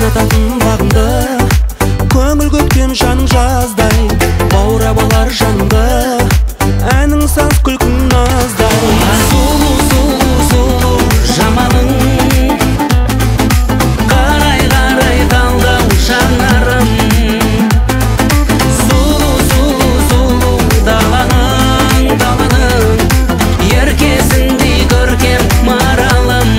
ұнататын бағымды, көңіл көктем жаның жаздай, баурап алар жанымды, әнің саз күлкің наздай. Сұлу, сұлу, сұлу жамалың, қарай қарай талдау жанарым. Сұлу, сұлу, сұлу даланың, даланың, еркесіндей көркем маралым.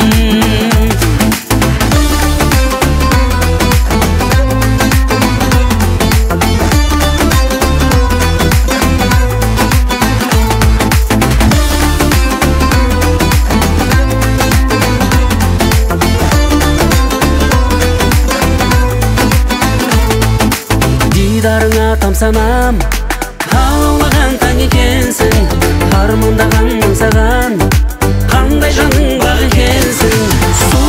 Дидарыңа тамсанам, алаулаған таң екенсің, армандаған аңсаған, қандай жаның бақ екенсің.